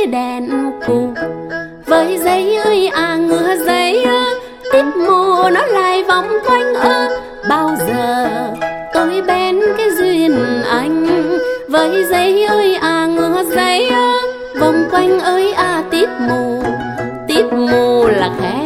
đèn cù. Với giấy ơi à ngựa giấy tiếp mù nó lại vòng quanh bao giờ tôi bên cái duyên anh. Với giấy ơi à ngựa giấy vòng quanh ơi à tiếp mù là khẽ